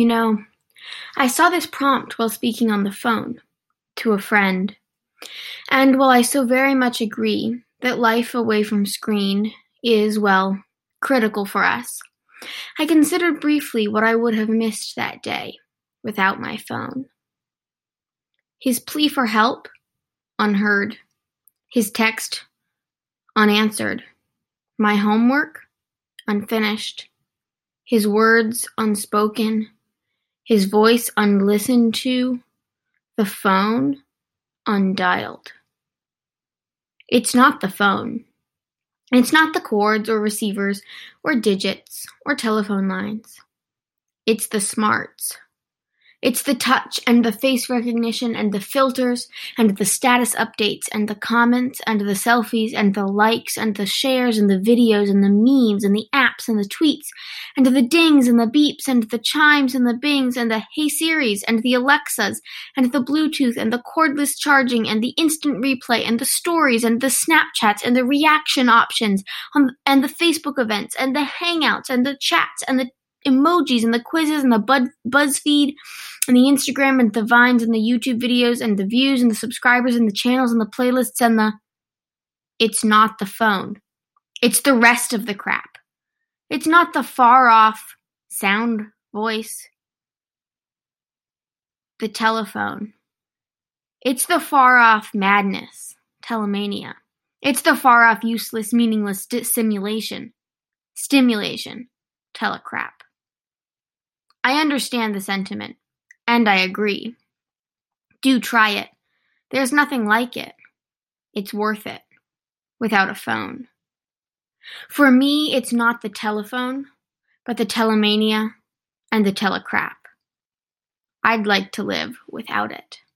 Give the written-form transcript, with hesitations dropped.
You know, I saw this prompt while speaking on the phone to a friend, and while I so very much agree that life away from screen is, well, critical for us, I considered briefly what I would have missed that day without my phone. His plea for help, unheard. His text, unanswered. My homework, unfinished. His words, unspoken. His voice, unlistened to. The phone, undialed. It's not the phone. It's not the cords or receivers or digits or telephone lines. It's the smarts. It's the touch and the face recognition and the filters and the status updates and the comments and the selfies and the likes and the shares and the videos and the memes and the apps and the tweets and the dings and the beeps and the chimes and the bings and the Hey Siris and the Alexas and the Bluetooth and the cordless charging and the instant replay and the stories and the Snapchats and the reaction options and the Facebook events and the Hangouts and the chats and the emojis and the quizzes and the BuzzFeed and the Instagram and the Vines and the YouTube videos and the views and the subscribers and the channels and the playlists and the... It's not the phone. It's the rest of the crap. It's not the far off sound, voice, the telephone. It's the far off madness, telemania. It's the far off useless, meaningless stimulation, telecrap. I understand the sentiment, and I agree. Do try it. There's nothing like it. It's worth it, without a phone. For me, it's not the telephone, but the telemania and the telecrap. I'd like to live without it.